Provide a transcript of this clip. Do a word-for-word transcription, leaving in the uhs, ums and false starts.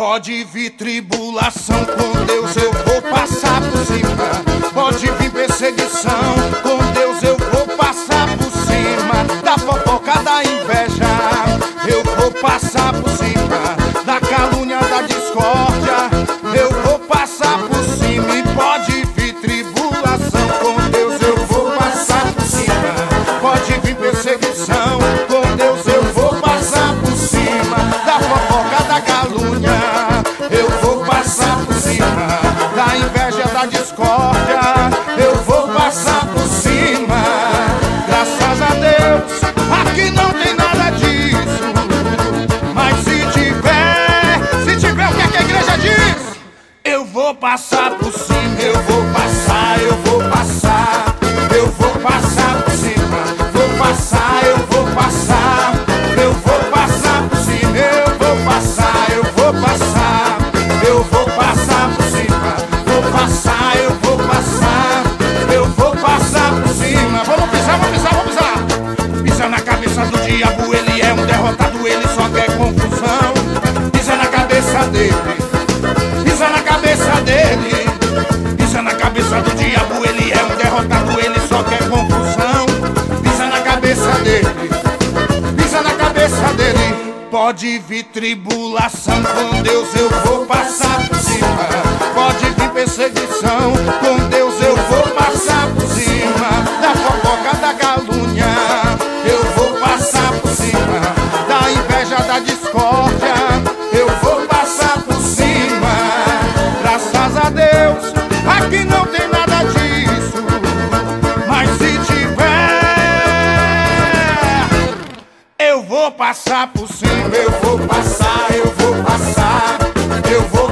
Pode vir tribulação, com Deus eu vou passar por cima. Pode vir perseguição, com Deus eu vou passar por cima. Da fofoca, da inveja, eu vou passar por cima. Da calúnia, da discórdia, eu vou passar por cima. E pode vir tribulação, com Deus eu vou passar por cima. Pode vir perseguição, com Deus eu vou passar por cima. Da fofoca, da calúnia, eu vou passar por cima. Da inveja, da discórdia, eu vou passar por cima. Graças a Deus, aqui não tem nada disso. Mas se tiver, se tiver, o que é que a igreja diz? Eu vou passar por cima, eu vou passar, eu vou passar. Eu vou passar por cima, vou passar, eu vou passar. Eu vou passar por cima, eu vou passar, eu vou passar. Eu vou passar por cima, vou passar, eu vou passar. Eu vou passar por cima. Vamos pisar, vamos pisar, vamos pisar. Pisa na cabeça do diabo, ele é um derrotado, ele só quer confusão. Pisa na cabeça dele, pisa na cabeça dele. Pisa na cabeça do diabo, ele é um derrotado, ele só quer confusão. Pisa na cabeça dele, pisa na cabeça dele. Pode vir tribulação, com Deus eu vou passar por cima. Pode vir perseguição, com Deus eu vou passar por cima. Da fofoca, da calúnia, eu vou passar por cima. Da inveja, da discórdia, eu vou passar por cima. Graças a Deus, aqui não tem nada disso. Mas se tiver, eu vou passar por cima. Eu vou passar, eu vou passar. Eu vou